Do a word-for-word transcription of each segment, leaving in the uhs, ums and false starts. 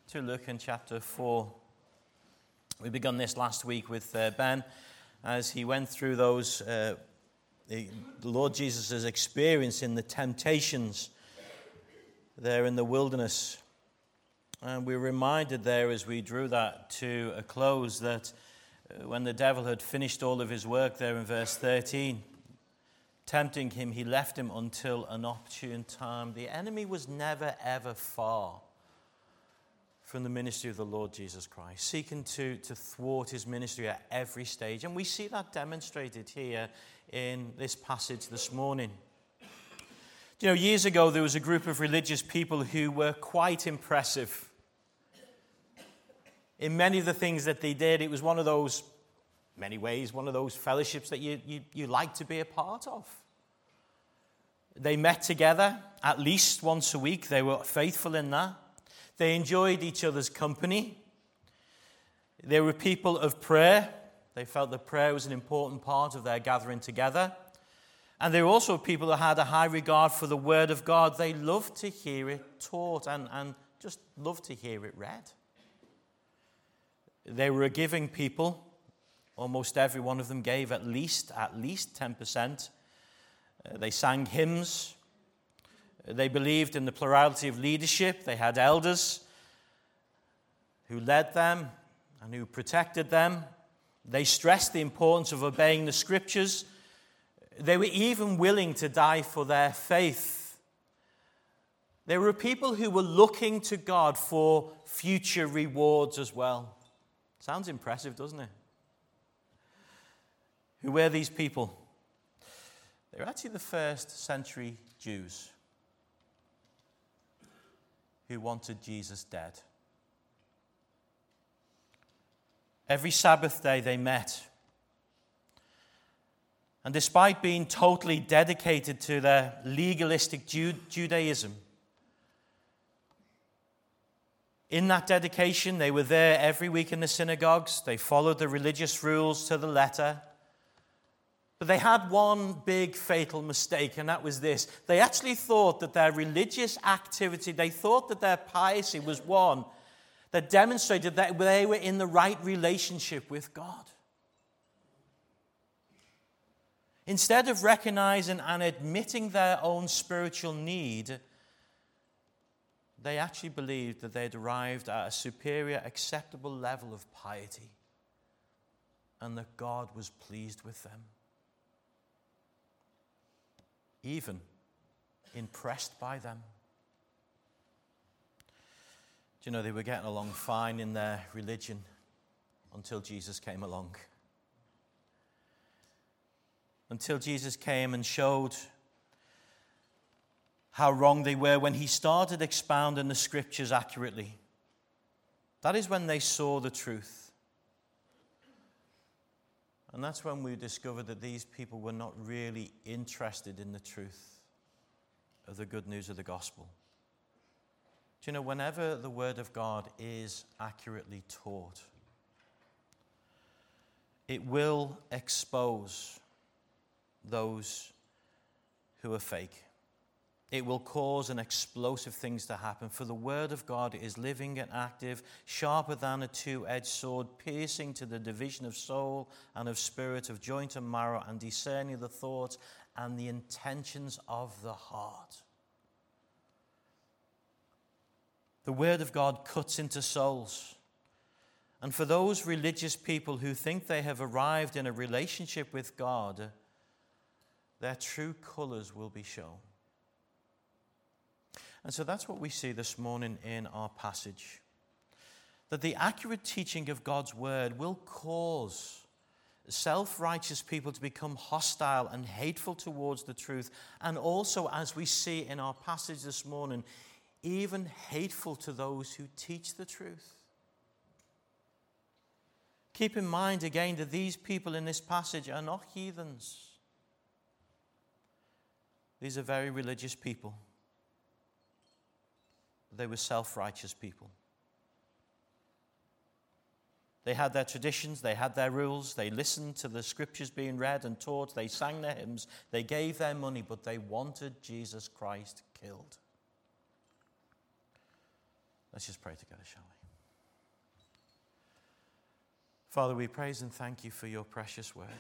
to Luke in chapter four. We begun this last week with uh, Ben as he went through those, uh, the, the Lord Jesus' experience in the temptations there in the wilderness. And we were reminded there as we drew that to a close that uh, when the devil had finished all of his work there in verse thirteen, tempting him, he left him until an opportune time. The enemy was never, ever far from the ministry of the Lord Jesus Christ, seeking to, to thwart his ministry at every stage. And we see that demonstrated here in this passage this morning. You know, years ago, there was a group of religious people who were quite impressive. In many of the things that they did, it was one of those, many ways, one of those fellowships that you, you, you like to be a part of. They met together at least once a week. They were faithful in that. They enjoyed each other's company. They were people of prayer. They felt that prayer was an important part of their gathering together. And they were also people who had a high regard for the Word of God. They loved to hear it taught and, and just loved to hear it read. They were a giving people. Almost every one of them gave at least, at least ten percent. Uh, they sang hymns. They believed in the plurality of leadership. They had elders who led them and who protected them. They stressed the importance of obeying the Scriptures. They were even willing to die for their faith. They were people who were looking to God for future rewards as well. Sounds impressive, doesn't it? Who were these people? They were actually the first century Jews who wanted Jesus dead. Every Sabbath day they met. And despite being totally dedicated to their legalistic Judaism, in that dedication, they were there every week in the synagogues. They followed the religious rules to the letter. But they had one big fatal mistake, and that was this. They actually thought that their religious activity, they thought that their piety was one that demonstrated that they were in the right relationship with God. Instead of recognizing and admitting their own spiritual need, they actually believed that they had arrived at a superior, acceptable level of piety and that God was pleased with them. Even impressed by them. Do you know, they were getting along fine in their religion until Jesus came along. Until Jesus came and showed how wrong they were when he started expounding the Scriptures accurately. That is when they saw the truth. And that's when we discovered that these people were not really interested in the truth of the good news of the gospel. Do you know, whenever the Word of God is accurately taught, it will expose those who are fake. It will cause an explosive things to happen, for the Word of God is living and active, sharper than a two-edged sword, piercing to the division of soul and of spirit, of joint and marrow, and discerning the thoughts and the intentions of the heart. The Word of God cuts into souls. And for those religious people who think they have arrived in a relationship with God, their true colors will be shown. And so that's what we see this morning in our passage. That the accurate teaching of God's word will cause self-righteous people to become hostile and hateful towards the truth. And also, as we see in our passage this morning, even hateful to those who teach the truth. Keep in mind again that these people in this passage are not heathens. These are very religious people. They were self-righteous people. They had their traditions, they had their rules, they listened to the Scriptures being read and taught, they sang their hymns, they gave their money, but they wanted Jesus Christ killed. Let's just pray together, shall we? Father, we praise and thank you for your precious word.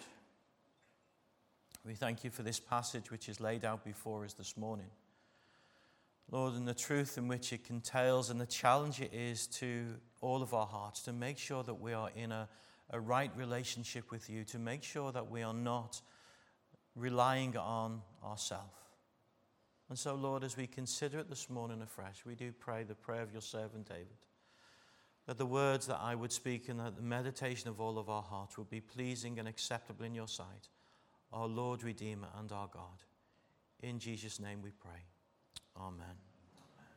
We thank you for this passage which is laid out before us this morning. Lord, and the truth in which it contains and the challenge it is to all of our hearts to make sure that we are in a, a right relationship with you, to make sure that we are not relying on ourselves. And so, Lord, as we consider it this morning afresh, we do pray the prayer of your servant David, that the words that I would speak and that the meditation of all of our hearts will be pleasing and acceptable in your sight, our Lord, Redeemer, and our God. In Jesus' name we pray. Amen. Amen.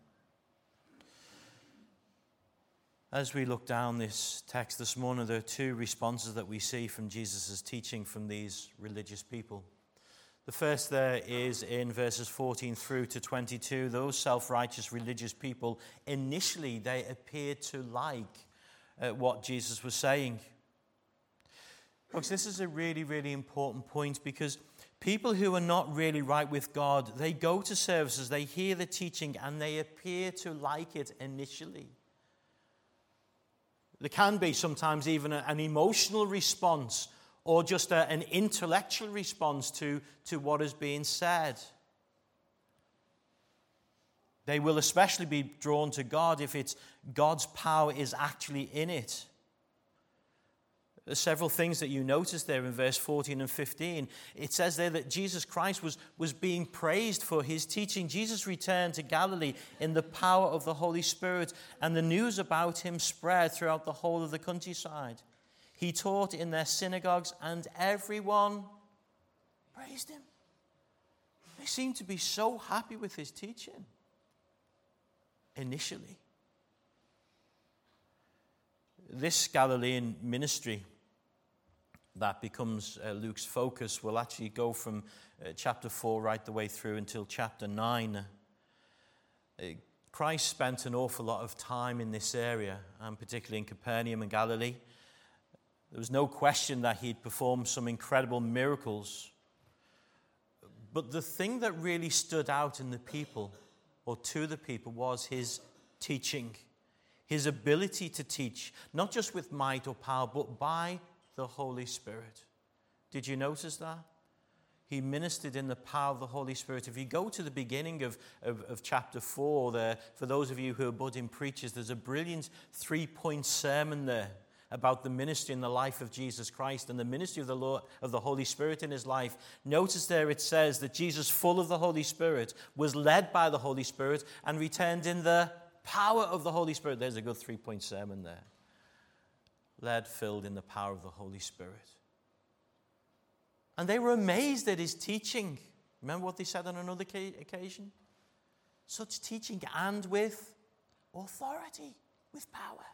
As we look down this text this morning, there are two responses that we see from Jesus' teaching from these religious people. The first there is in verses fourteen through to twenty-two. Those self-righteous religious people, initially they appeared to like uh, what Jesus was saying. Folks, this is a really, really important point, because people who are not really right with God, they go to services, they hear the teaching, and they appear to like it initially. There can be sometimes even a, an emotional response or just a, an intellectual response to, to what is being said. They will especially be drawn to God if it's God's power is actually in it. There's several things that you notice there in verse fourteen and fifteen. It says there that Jesus Christ was, was being praised for his teaching. Jesus returned to Galilee in the power of the Holy Spirit, and the news about him spread throughout the whole of the countryside. He taught in their synagogues, and everyone praised him. They seemed to be so happy with his teaching initially. This Galilean ministry that becomes uh, Luke's focus will actually go from uh, chapter four right the way through until chapter nine. Uh, Christ spent an awful lot of time in this area, and particularly in Capernaum and Galilee. There was no question that he'd performed some incredible miracles. But the thing that really stood out in the people, or to the people, was his teaching. His ability to teach, not just with might or power, but by the Holy Spirit. Did you notice that? He ministered in the power of the Holy Spirit. If you go to the beginning of, of, of chapter four, there, for those of you who are budding preachers, there's a brilliant three-point sermon there about the ministry and the life of Jesus Christ and the ministry of the Lord, of the Holy Spirit in his life. Notice there it says that Jesus, full of the Holy Spirit, was led by the Holy Spirit and returned in the power of the Holy Spirit. There's a good three-point sermon there. Led, filled in the power of the Holy Spirit. And they were amazed at his teaching. Remember what they said on another occasion? Such teaching, and with authority, with power.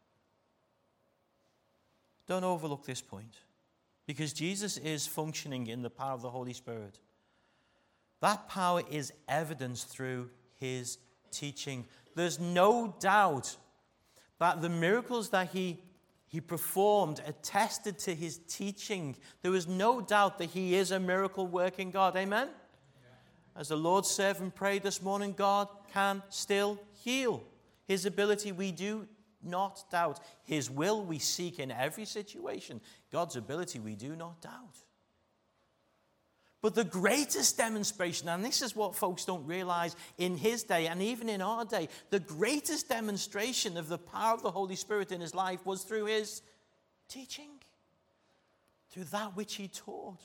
Don't overlook this point, because Jesus is functioning in the power of the Holy Spirit. That power is evidenced through his teaching. There's no doubt that the miracles that he, he performed attested to his teaching. There is no doubt that he is a miracle-working God. Amen? Yeah. As the Lord's servant prayed this morning, God can still heal. His ability we do not doubt. His will we seek in every situation. God's ability we do not doubt. But the greatest demonstration, and this is what folks don't realize in his day and even in our day, the greatest demonstration of the power of the Holy Spirit in his life was through his teaching, through that which he taught.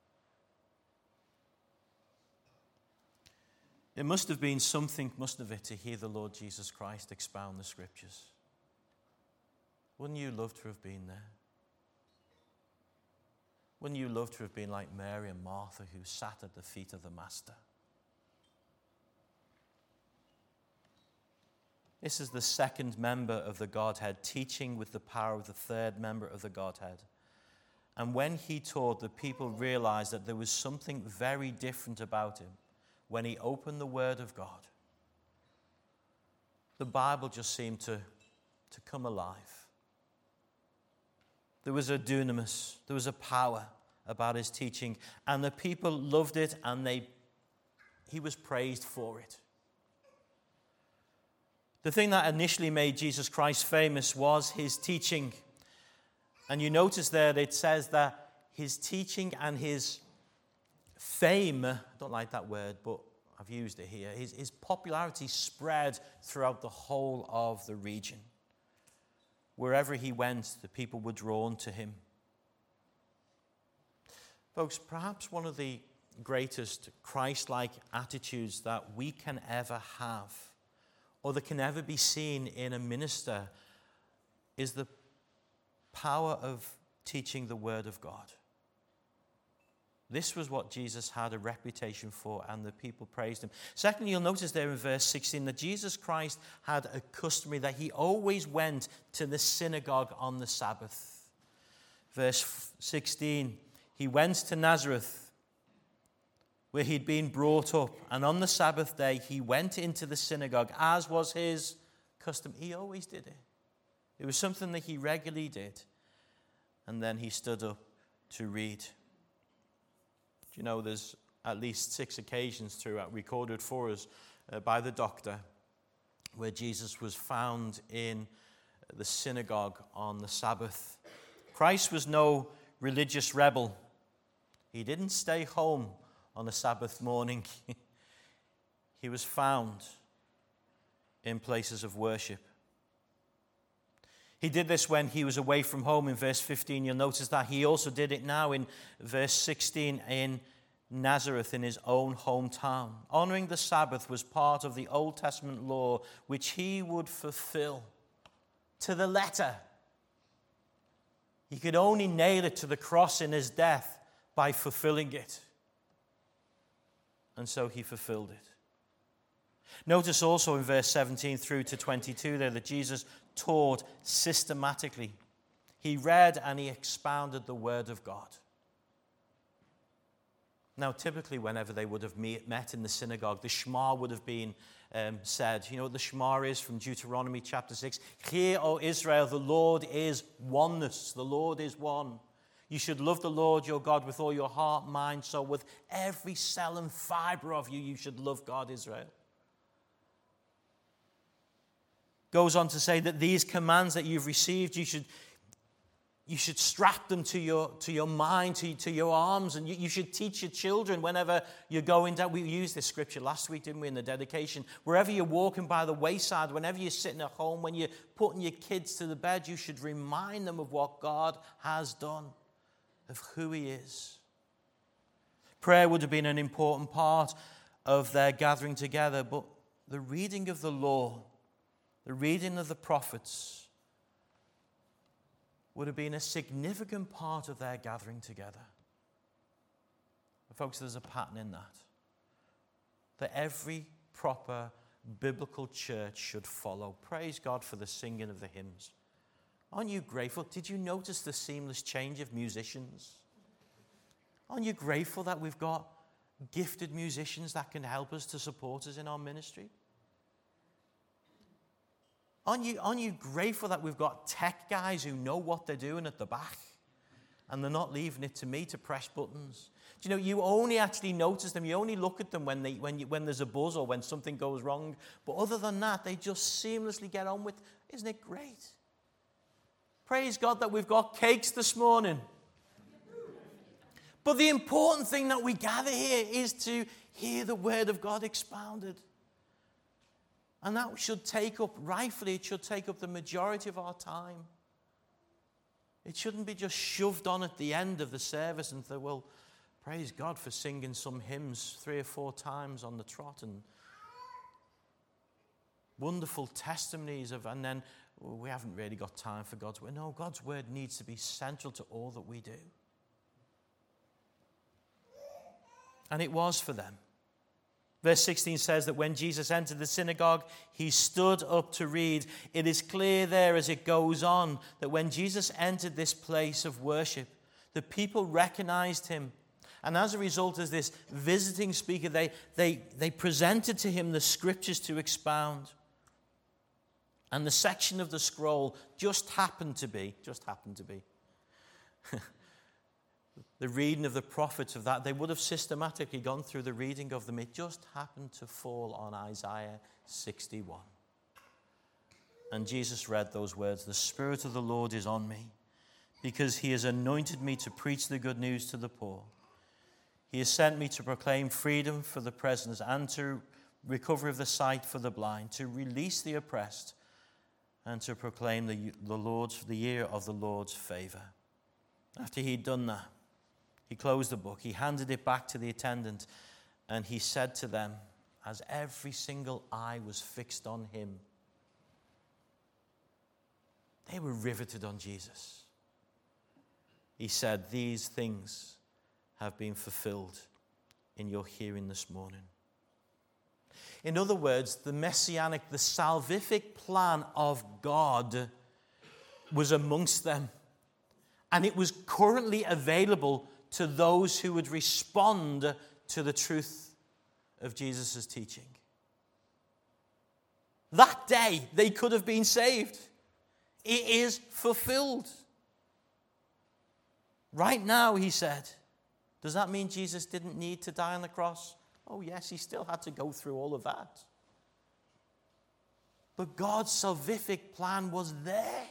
It must have been something, mustn't it, to hear the Lord Jesus Christ expound the Scriptures. Wouldn't you love to have been there? Wouldn't you love to have been like Mary and Martha, who sat at the feet of the Master? This is the second member of the Godhead, teaching with the power of the third member of the Godhead. And when he taught, the people realized that there was something very different about him when he opened the Word of God. The Bible just seemed to, to come alive. There was a dunamis, there was a power about his teaching, and the people loved it, and they, he was praised for it. The thing that initially made Jesus Christ famous was his teaching. And you notice there that it says that his teaching and his fame, I don't like that word, but I've used it here, his, his popularity spread throughout the whole of the region. Wherever he went, the people were drawn to him. Folks, perhaps one of the greatest Christ-like attitudes that we can ever have, or that can ever be seen in a minister, is the power of teaching the Word of God. This was what Jesus had a reputation for, and the people praised him. Secondly, you'll notice there in verse sixteen that Jesus Christ had a customary that he always went to the synagogue on the Sabbath. Verse sixteen, he went to Nazareth, where he'd been brought up, and on the Sabbath day he went into the synagogue, as was his custom. He always did it. It was something that he regularly did. And then he stood up to read. You know, there's at least six occasions throughout recorded for us uh, by the doctor where Jesus was found in the synagogue on the Sabbath. Christ was no religious rebel. He didn't stay home on a Sabbath morning. He was found in places of worship. He did this when he was away from home in verse fifteen. You'll notice that he also did it now in verse sixteen in Nazareth, in his own hometown. Honoring the Sabbath was part of the Old Testament law, which he would fulfill to the letter. He could only nail it to the cross in his death by fulfilling it. And so he fulfilled it. Notice also in verse seventeen through to twenty-two there that Jesus taught systematically. He read and he expounded the Word of God. Now, typically, whenever they would have met in the synagogue, the Shema would have been um, said. You know what the Shema is from Deuteronomy chapter six? Hear, O Israel, the Lord is oneness. The Lord is one. You should love the Lord your God with all your heart, mind, soul, with every cell and fiber of you. You should love God, Israel. Goes on to say that these commands that you've received, you should, you should strap them to your, to your mind, to, to your arms, and you, you should teach your children whenever you're going down. We used this scripture last week, didn't we, in the dedication? Wherever you're walking by the wayside, whenever you're sitting at home, when you're putting your kids to the bed, you should remind them of what God has done, of who he is. Prayer would have been an important part of their gathering together, but the reading of the law, the reading of the prophets would have been a significant part of their gathering together. But folks, there's a pattern in that. That every proper biblical church should follow. Praise God for the singing of the hymns. Aren't you grateful? Did you notice the seamless change of musicians? Aren't you grateful that we've got gifted musicians that can help us to support us in our ministry? Aren't you, aren't you grateful that we've got tech guys who know what they're doing at the back and they're not leaving it to me to press buttons? Do you know, you only actually notice them, you only look at them when, they, when, you, when there's a buzz or when something goes wrong. But other than that, they just seamlessly get on with. Isn't it great? Praise God that we've got cakes this morning. But the important thing that we gather here is to hear the Word of God expounded. And that should take up, rightfully, it should take up the majority of our time. It shouldn't be just shoved on at the end of the service and say, well, praise God for singing some hymns three or four times on the trot and wonderful testimonies of, and then well, we haven't really got time for God's word. No, God's word needs to be central to all that we do. And it was for them. Verse sixteen says that when Jesus entered the synagogue, he stood up to read. It is clear there as it goes on that when Jesus entered this place of worship, the people recognized him. And as a result, as this visiting speaker, they, they, they presented to him the scriptures to expound. And the section of the scroll just happened to be, just happened to be, the reading of the prophets of that. They would have systematically gone through the reading of them. It just happened to fall on Isaiah sixty-one. And Jesus read those words, "The Spirit of the Lord is on me, because he has anointed me to preach the good news to the poor. He has sent me to proclaim freedom for the prisoners and to recovery of the sight for the blind, to release the oppressed, and to proclaim the, the Lord's the year of the Lord's favor." After he'd done that, he closed the book, he handed it back to the attendant, and he said to them, as every single eye was fixed on him, they were riveted on Jesus. He said, "These things have been fulfilled in your hearing this morning." In other words, the messianic, the salvific plan of God was amongst them. And it was currently available to those who would respond to the truth of Jesus' teaching. That day, they could have been saved. It is fulfilled. Right now, he said. Does that mean Jesus didn't need to die on the cross? Oh, yes, he still had to go through all of that. But God's salvific plan was there.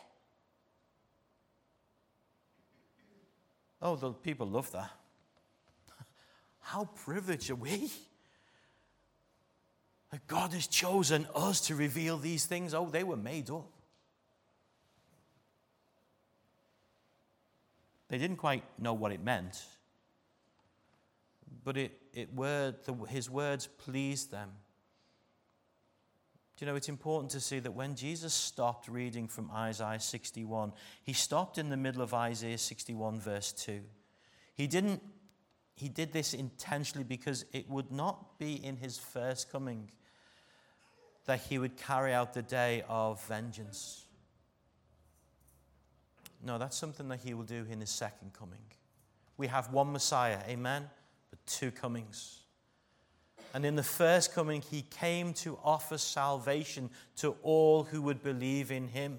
Oh, the people love that. How privileged are we? That God has chosen us to reveal these things. Oh, they were made up. They didn't quite know what it meant. But it, it word, the, his words pleased them. Do you know, it's important to see that when Jesus stopped reading from Isaiah sixty-one, he stopped in the middle of Isaiah sixty-one, verse two. He didn't, he did this intentionally because it would not be in his first coming that he would carry out the day of vengeance. No, that's something that he will do in his second coming. We have one Messiah, amen, but two comings. And in the first coming, he came to offer salvation to all who would believe in him.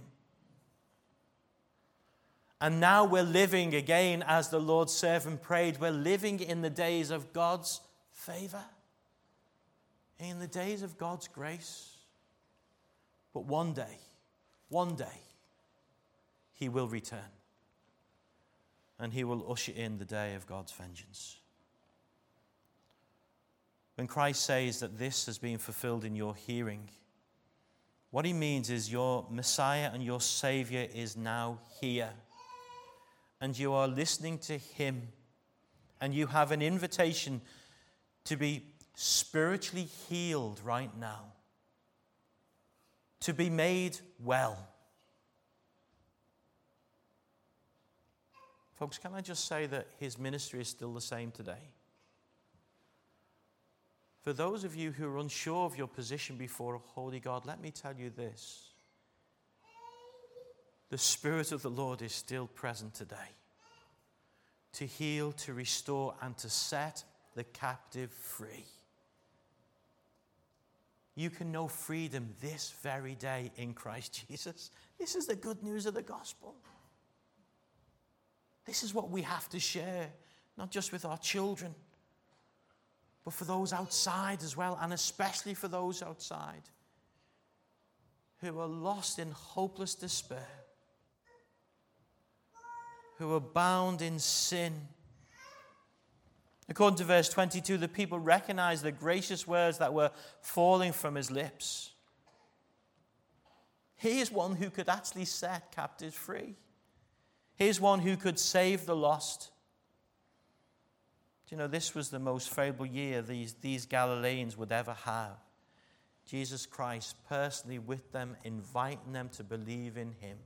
And now we're living again, as the Lord's servant prayed, we're living in the days of God's favor, in the days of God's grace. But one day, one day, he will return. And he will usher in the day of God's vengeance. When Christ says that this has been fulfilled in your hearing, what he means is your Messiah and your Savior is now here. And you are listening to him. And you have an invitation to be spiritually healed right now. To be made well. Folks, can I just say that his ministry is still the same today? For those of you who are unsure of your position before a holy God, let me tell you this. The Spirit of the Lord is still present today to heal, to restore, and to set the captive free. You can know freedom this very day in Christ Jesus. This is the good news of the gospel. This is what we have to share, not just with our children, but for those outside as well, and especially for those outside who are lost in hopeless despair, who are bound in sin. According to verse twenty-two, the people recognized the gracious words that were falling from his lips. He is one who could actually set captives free. He is one who could save the lost. Do you know, this was the most favorable year these, these Galileans would ever have. Jesus Christ personally with them, inviting them to believe in him.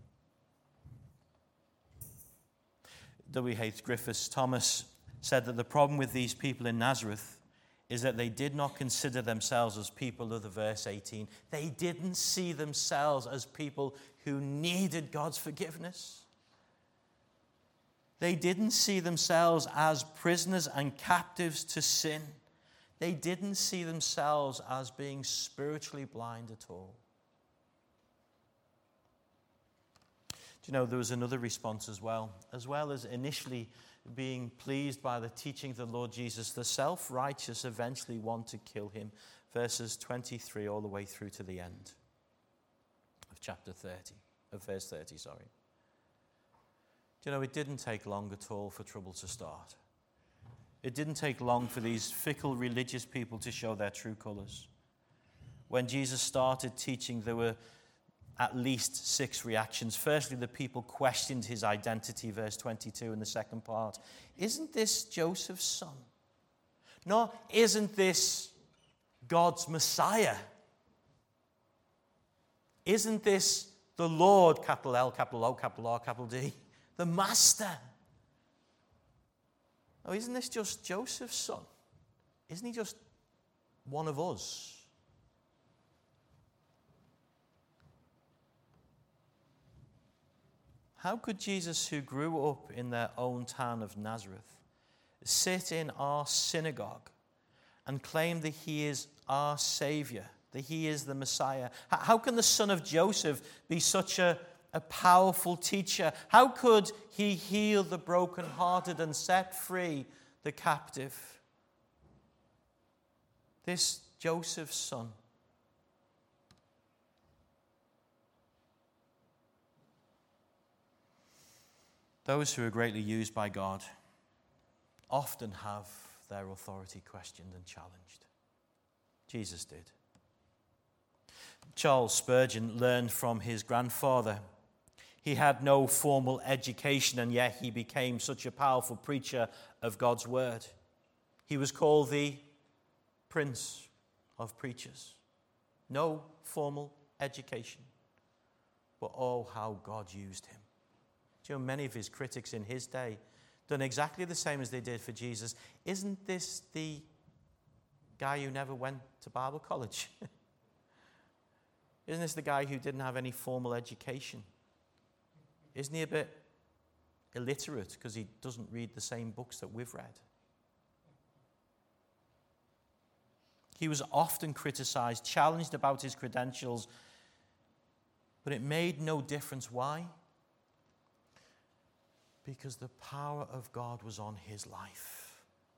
W H Griffiths Thomas said that the problem with these people in Nazareth is that they did not consider themselves as people of the verse eighteen. They didn't see themselves as people who needed God's forgiveness. They didn't see themselves as prisoners and captives to sin. They didn't see themselves as being spiritually blind at all. Do you know, there was another response as well. As well as initially being pleased by the teaching of the Lord Jesus, the self-righteous eventually want to kill him. Verses twenty-three all the way through to the end of chapter thirty, of verse thirty, sorry. Do you know, it didn't take long at all for trouble to start. It didn't take long for these fickle religious people to show their true colors. When Jesus started teaching, there were at least six reactions. Firstly, the people questioned his identity, verse twenty-two in the second part. Isn't this Joseph's son? No, isn't this God's Messiah? Isn't this the Lord, capital L, capital O, capital R, capital D, the Master? Oh, isn't this just Joseph's son? Isn't he just one of us? How could Jesus, who grew up in their own town of Nazareth, sit in our synagogue and claim that he is our Savior, that he is the Messiah? How can the son of Joseph be such a, a powerful teacher? How could he heal the brokenhearted and set free the captive? This Joseph's son. Those who are greatly used by God often have their authority questioned and challenged. Jesus did. Charles Spurgeon learned from his grandfather. He had no formal education, and yet he became such a powerful preacher of God's word. He was called the Prince of Preachers. No formal education, but oh, how God used him. Do you know, many of his critics in his day done exactly the same as they did for Jesus. Isn't this the guy who never went to Bible college? Isn't this the guy who didn't have any formal education? Isn't he a bit illiterate because he doesn't read the same books that we've read? He was often criticized, challenged about his credentials, but it made no difference. Why? Because the power of God was on his life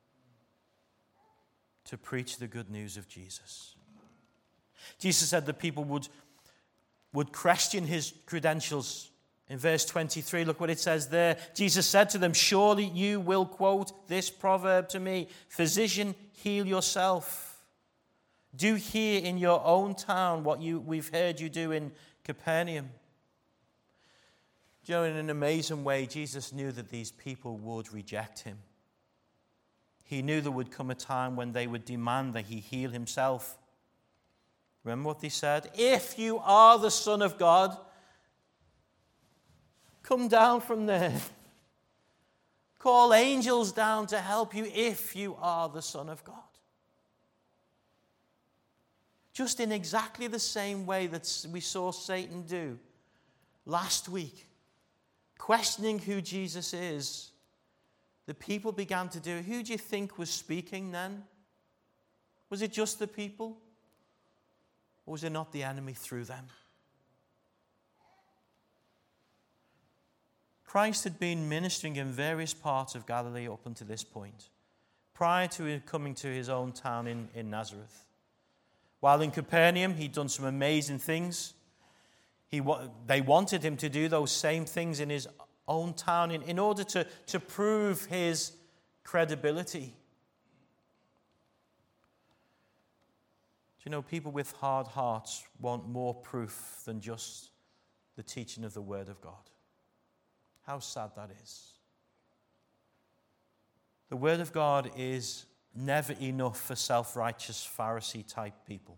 to preach the good news of Jesus. Jesus said that people would, would question his credentials. In verse twenty-three, look what it says there. Jesus said to them, surely you will quote this proverb to me, physician, heal yourself. Do here in your own town what you, we've heard you do in Capernaum. Do you know, in an amazing way, Jesus knew that these people would reject him. He knew there would come a time when they would demand that he heal himself. Remember what they said? If you are the Son of God, come down from there. Call angels down to help you if you are the Son of God. Just in exactly the same way that we saw Satan do last week. Questioning who Jesus is, the people began to do it. Who do you think was speaking then? Was it just the people? Or was it not the enemy through them? Christ had been ministering in various parts of Galilee up until this point, prior to him coming to his own town in, in Nazareth. While in Capernaum, he'd done some amazing things. He, they wanted him to do those same things in his own town in, in order to, to prove his credibility. Do you know, people with hard hearts want more proof than just the teaching of the Word of God. How sad that is. The Word of God is never enough for self-righteous Pharisee-type people.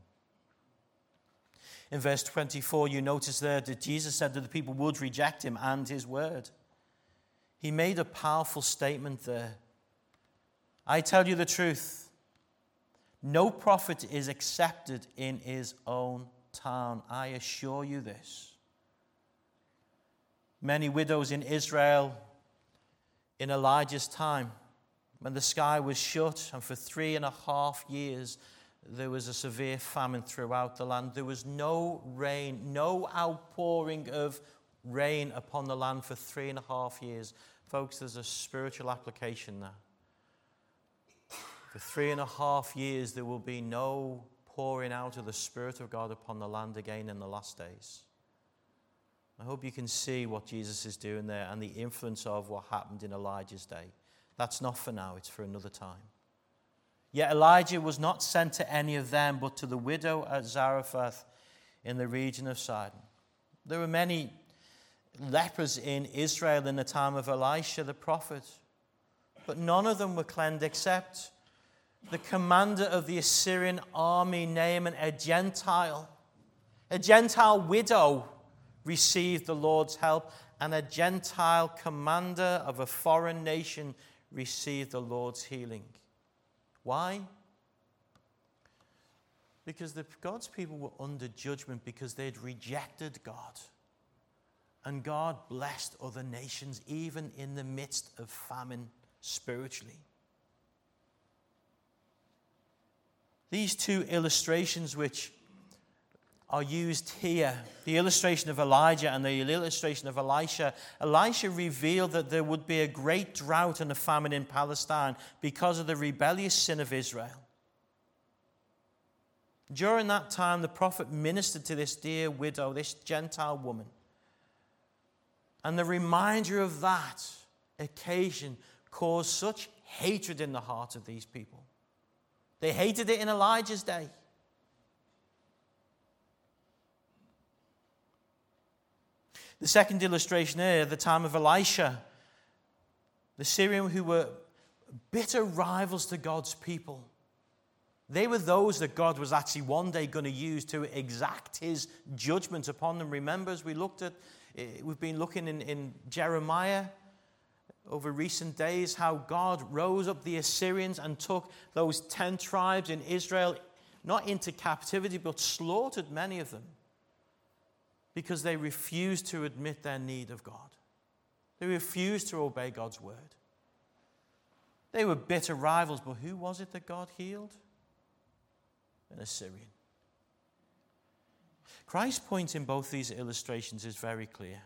In verse twenty-four, you notice there that Jesus said that the people would reject him and his word. He made a powerful statement there. I tell you the truth, no prophet is accepted in his own town. I assure you this. Many widows in Israel in Elijah's time, when the sky was shut and for three and a half years there was a severe famine throughout the land. There was no rain, no outpouring of rain upon the land for three and a half years. Folks, there's a spiritual application there. For three and a half years, there will be no pouring out of the Spirit of God upon the land again in the last days. I hope you can see what Jesus is doing there and the influence of what happened in Elijah's day. That's not for now, it's for another time. Yet Elijah was not sent to any of them, but to the widow at Zarephath in the region of Sidon. There were many lepers in Israel in the time of Elisha the prophet, but none of them were cleansed except the commander of the Assyrian army, Naaman, a Gentile. A Gentile widow received the Lord's help, and a Gentile commander of a foreign nation received the Lord's healing. Why? Because the, God's people were under judgment because they'd rejected God. And God blessed other nations even in the midst of famine spiritually. These two illustrations which are used here, the illustration of Elijah and the illustration of Elisha, Elisha revealed that there would be a great drought and a famine in Palestine because of the rebellious sin of Israel. During that time, the prophet ministered to this dear widow, this Gentile woman. And the reminder of that occasion caused such hatred in the heart of these people. They hated it in Elijah's day. The second illustration here, at the time of Elisha, the Syrians who were bitter rivals to God's people. They were those that God was actually one day going to use to exact his judgment upon them. Remember, as we looked at, we've been looking in, in Jeremiah over recent days, how God rose up the Assyrians and took those ten tribes in Israel, not into captivity, but slaughtered many of them, because they refused to admit their need of God. They refused to obey God's word. They were bitter rivals, but who was it that God healed? An Assyrian. Christ's point in both these illustrations is very clear.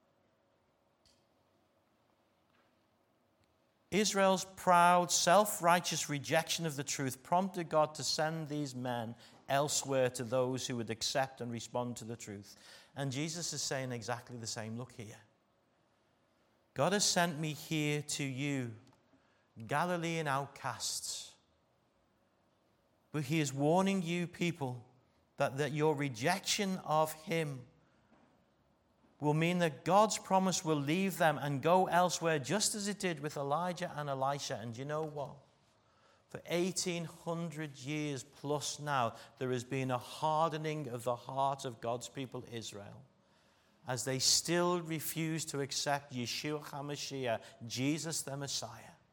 Israel's proud, self-righteous rejection of the truth prompted God to send these men elsewhere to those who would accept and respond to the truth. And Jesus is saying exactly the same. Look here. God has sent me here to you, Galilean outcasts. But he is warning you, people, that, that your rejection of him will mean that God's promise will leave them and go elsewhere, just as it did with Elijah and Elisha. And you know what? For eighteen hundred years plus now, there has been a hardening of the heart of God's people Israel, as they still refuse to accept Yeshua HaMashiach, Jesus the Messiah.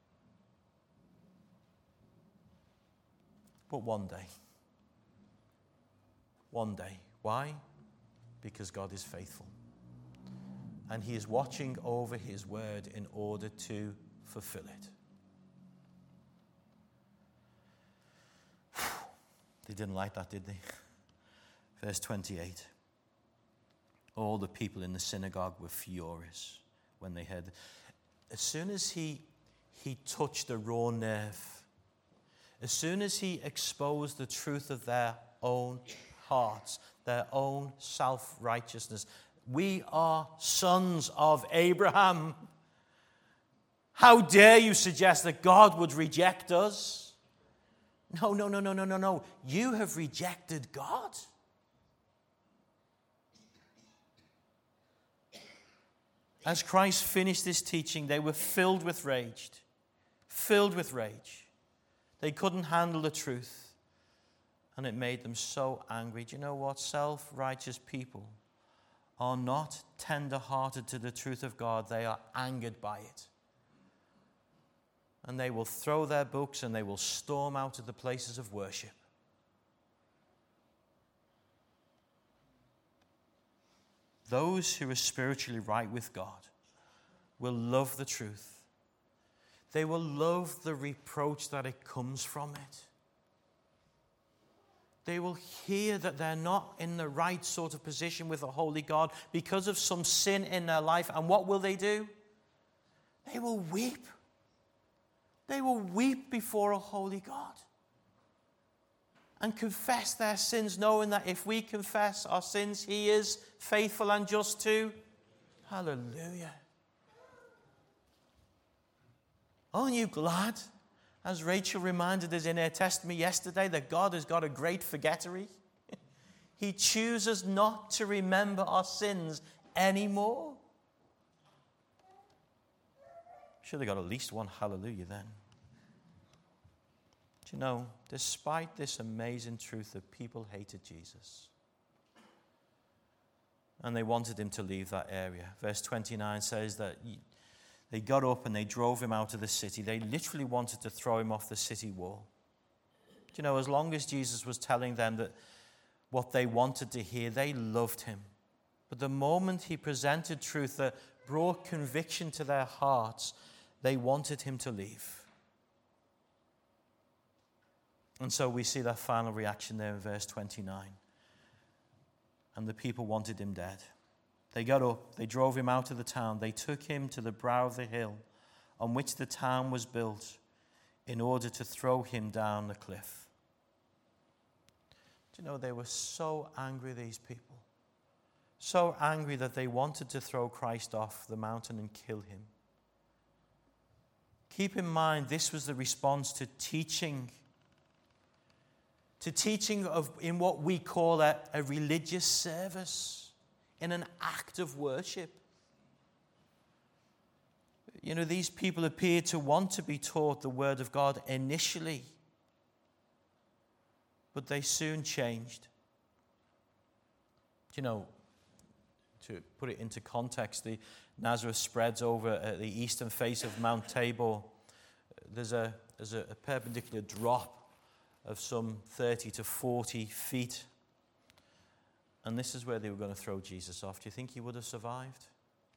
But one day, one day, why? Because God is faithful. And he is watching over his word in order to fulfill it. They didn't like that, did they? Verse twenty-eight. All the people in the synagogue were furious when they heard. As soon as he, he touched the raw nerve, as soon as he exposed the truth of their own hearts, their own self-righteousness, we are sons of Abraham. How dare you suggest that God would reject us? No, no, no, no, no, no, no. You have rejected God. As Christ finished this teaching, they were filled with rage. Filled with rage. They couldn't handle the truth. And it made them so angry. Do you know what? Self-righteous people are not tender-hearted to the truth of God. They are angered by it. And they will throw their books and they will storm out of the places of worship. Those who are spiritually right with God will love the truth. They will love the reproach that it comes from it. They will hear that they're not in the right sort of position with a holy God because of some sin in their life. And what will they do? They will weep. They will weep before a holy God and confess their sins, knowing that if we confess our sins, he is faithful and just to Hallelujah. Aren't you glad, as Rachel reminded us in her testimony yesterday, that God has got a great forgettery? He chooses not to remember our sins anymore. Should have got at least one hallelujah then. Do you know, despite this amazing truth that people hated Jesus, and they wanted him to leave that area. Verse twenty-nine says that they got up and they drove him out of the city. They literally wanted to throw him off the city wall. Do you know, as long as Jesus was telling them that what they wanted to hear, they loved him. But the moment he presented truth that brought conviction to their hearts, they wanted him to leave. And so we see that final reaction there in verse twenty-nine. And the people wanted him dead. They got up, they drove him out of the town, they took him to the brow of the hill on which the town was built in order to throw him down the cliff. Do you know, they were so angry, these people. So angry that they wanted to throw Christ off the mountain and kill him. Keep in mind, this was the response to teaching to teaching of in what we call a, a religious service, in an act of worship. You know, these people appeared to want to be taught the word of God initially, but they soon changed. You know, to put it into context, the Nazareth spreads over at the eastern face of Mount Tabor. There's a, there's a, a perpendicular drop of some thirty to forty feet. And this is where they were going to throw Jesus off. Do you think he would have survived?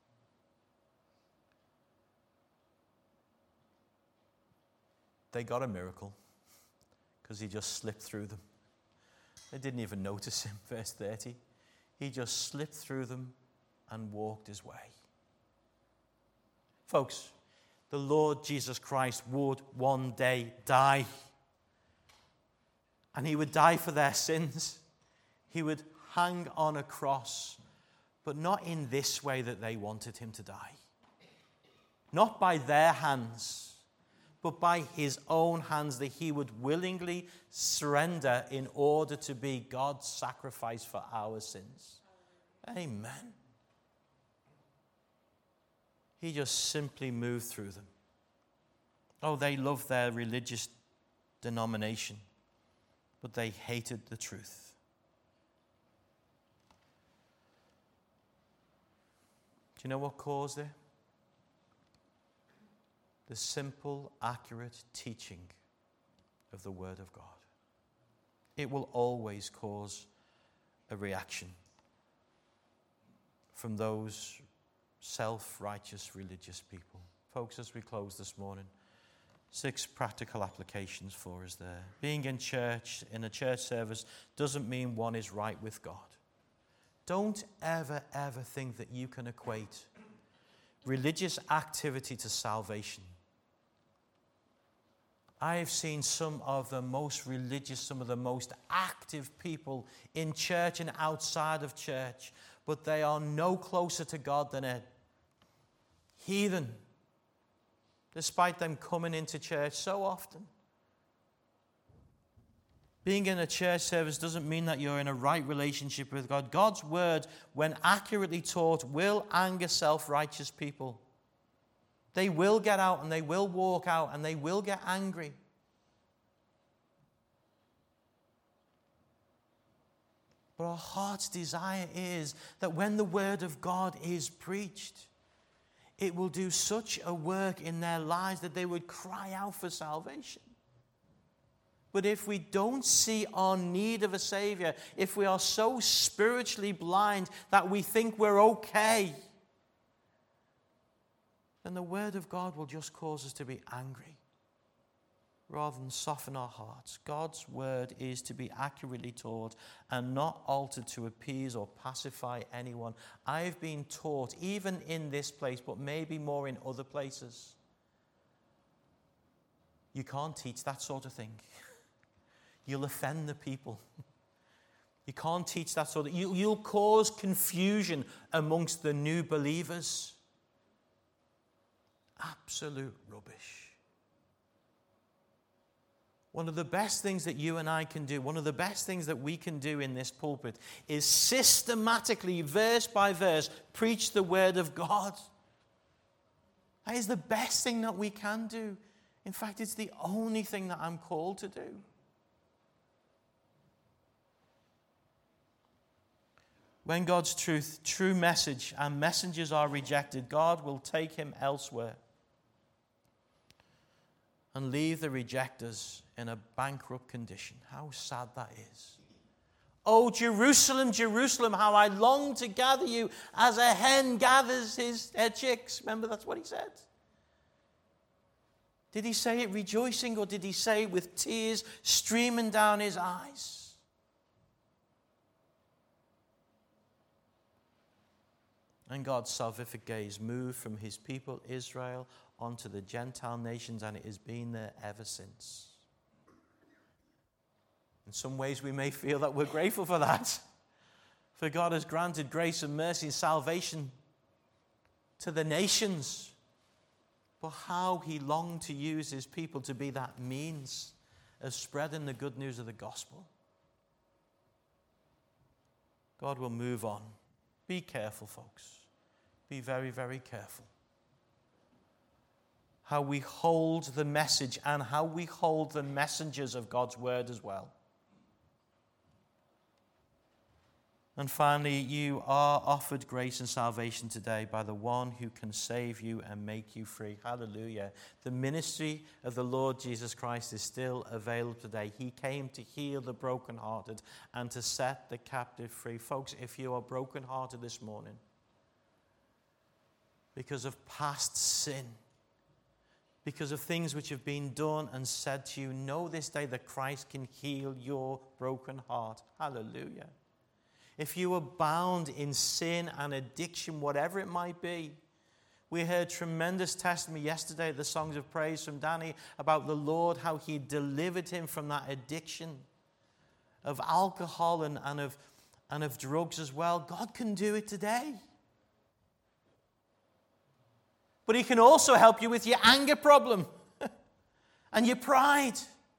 They got a miracle because he just slipped through them. They didn't even notice him, verse thirty. He just slipped through them and walked his way. Folks, the Lord Jesus Christ would one day die. And he would die for their sins. He would hang on a cross, but not in this way that they wanted him to die. Not by their hands, but by his own hands, that he would willingly surrender in order to be God's sacrifice for our sins. Amen. He just simply moved through them. Oh, they loved their religious denomination, but they hated the truth. Do you know what caused it? The simple, accurate teaching of the Word of God. It will always cause a reaction from those self-righteous religious people. Folks, as we close this morning, six practical applications for us there. Being in church, in a church service, doesn't mean one is right with God. Don't ever, ever think that you can equate religious activity to salvation. I have seen some of the most religious, some of the most active people in church and outside of church, but they are no closer to God than a heathen, despite them coming into church so often. Being in a church service doesn't mean that you're in a right relationship with God. God's word, when accurately taught, will anger self-righteous people. They will get out and they will walk out and they will get angry. But our heart's desire is that when the word of God is preached, it will do such a work in their lives that they would cry out for salvation. But if we don't see our need of a Savior, if we are so spiritually blind that we think we're okay, then the Word of God will just cause us to be angry rather than soften our hearts. God's Word is to be accurately taught and not altered to appease or pacify anyone. I've been taught, even in this place, but maybe more in other places, you can't teach that sort of thing. You'll offend the people. You can't teach that sort of... You, you'll cause confusion amongst the new believers. Absolute rubbish. One of the best things that you and I can do, one of the best things that we can do in this pulpit is systematically, verse by verse, preach the word of God. That is the best thing that we can do. In fact, it's the only thing that I'm called to do. When God's truth, true message and messengers are rejected, God will take him elsewhere and leave the rejectors in a bankrupt condition. How sad that is. Oh, Jerusalem, Jerusalem, how I long to gather you as a hen gathers his, her chicks. Remember, that's what he said. Did he say it rejoicing, or did he say it with tears streaming down his eyes? And God's salvific gaze moved from his people Israel onto the Gentile nations, and it has been there ever since. In some ways we may feel that we're grateful for that. For God has granted grace and mercy and salvation to the nations. But how he longed to use his people to be that means of spreading the good news of the gospel. God will move on. Be careful, folks. Be very, very careful. How we hold the message and how we hold the messengers of God's word as well. And finally, you are offered grace and salvation today by the one who can save you and make you free. Hallelujah. The ministry of the Lord Jesus Christ is still available today. He came to heal the brokenhearted and to set the captive free. Folks, if you are brokenhearted this morning because of past sin, because of things which have been done and said to you, know this day that Christ can heal your broken heart. Hallelujah. If you are bound in sin and addiction, whatever it might be. We heard tremendous testimony yesterday at the Songs of Praise from Danny about the Lord, how he delivered him from that addiction of alcohol and, and, of, and of drugs as well. God can do it today. But he can also help you with your anger problem and your pride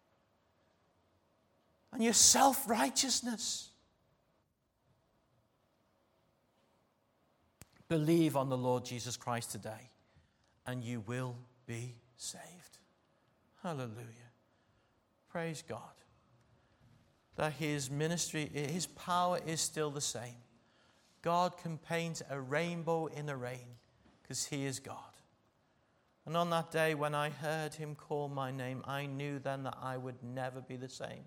and your self-righteousness. Believe on the Lord Jesus Christ today, and you will be saved. Hallelujah. Praise God. That his ministry, his power is still the same. God can paint a rainbow in the rain because he is God. And on that day when I heard him call my name, I knew then that I would never be the same.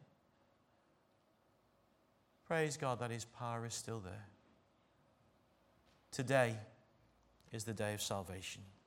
Praise God that his power is still there. Today is the day of salvation.